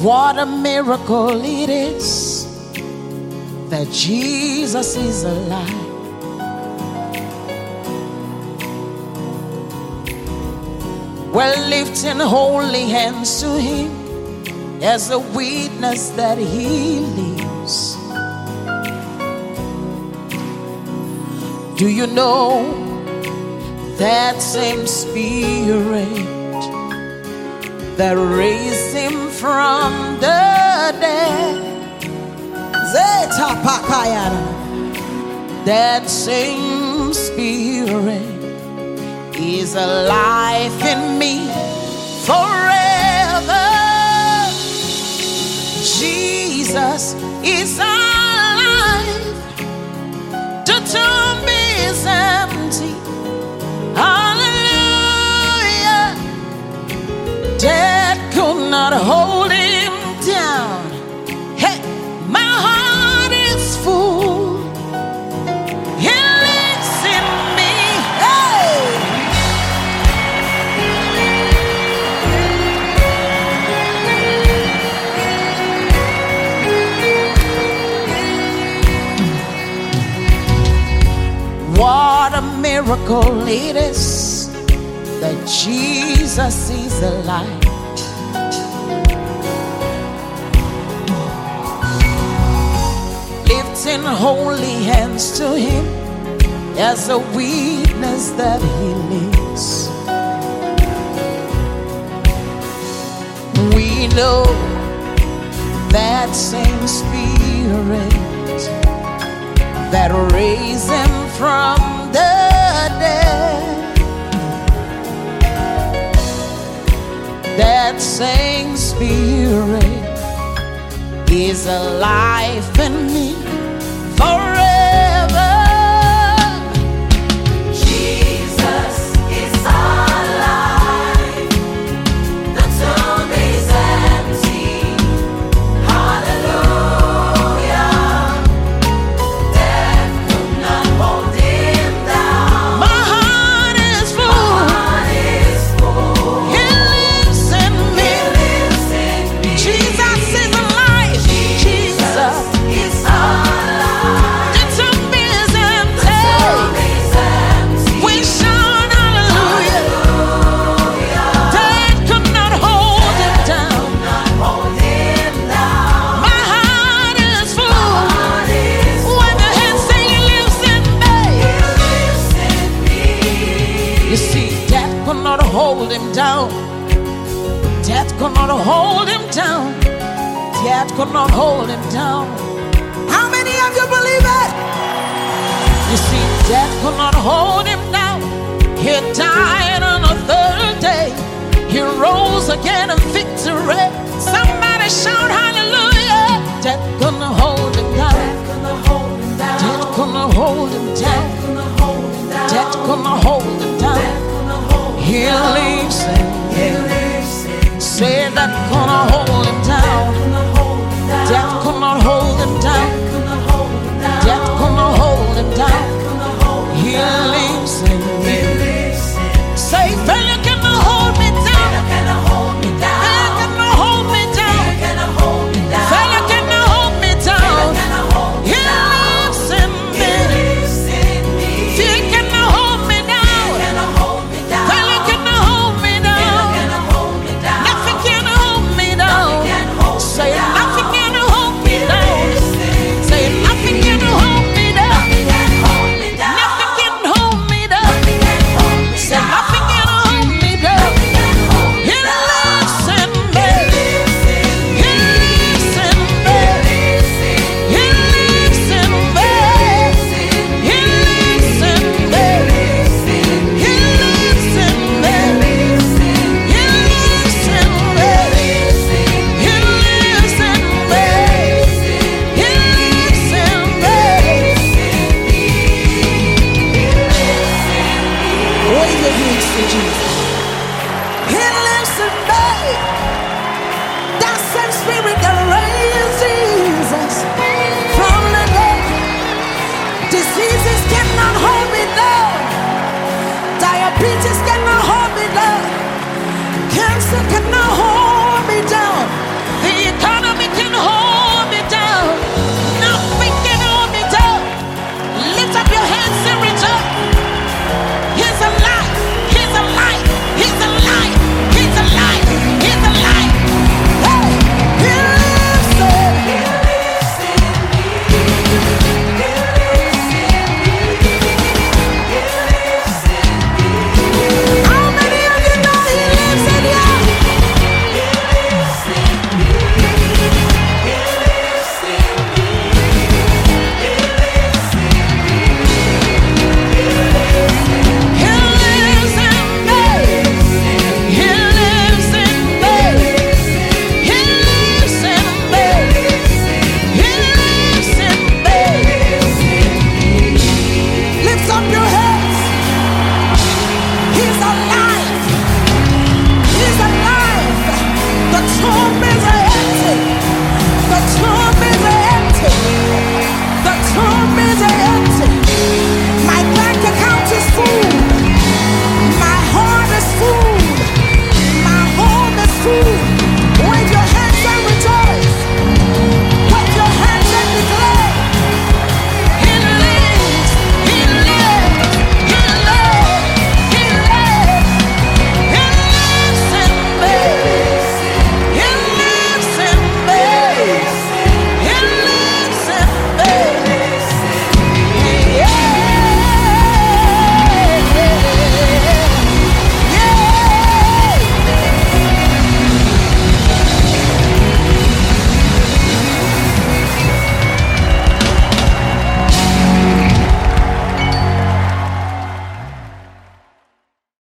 What a miracle it is that Jesus is alive. We're lifting holy hands to Him as a witness that He lives. Do you know that same Spirit that raised Him from the dead? That same Spirit is alive in me forever. Jesus is alive. The tomb is empty. Hallelujah. Death could not hold Him down. Hey, my heart is full. He lives in me. Hey. What a miracle it is that Jesus is alive. Lifting holy hands to Him as a witness that He lives. We know that same Spirit that raised Him from the dead. That same Spirit is alive in me forever. Jesus is alive. The tomb is empty. Hallelujah. Death could not hold Him down. My heart is full. My heart is full. He lives in me. He lives in me. Jesus is alive. Jesus is alive. The tomb is empty. The tomb is empty. We shout hallelujah. Hallelujah. Death could not hold Him down. Not hold Him down. My heart is full. My heart is When the hands say He lives in me. He lives in me. You see, death could not hold Him down. Death could not hold Him down. Death could not hold Him down. How many of you believe it? You see, death could not hold Him down. He died on the third day. He rose again in victory. Somebody shout hallelujah.